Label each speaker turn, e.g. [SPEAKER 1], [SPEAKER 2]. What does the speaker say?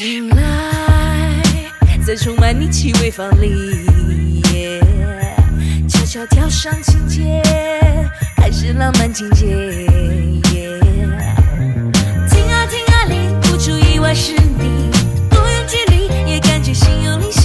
[SPEAKER 1] 醒来，在充满你气味房里，悄悄跳上情节，开始浪漫情节。听啊听啊，里不出意外是你，不远距离也感觉心有灵犀。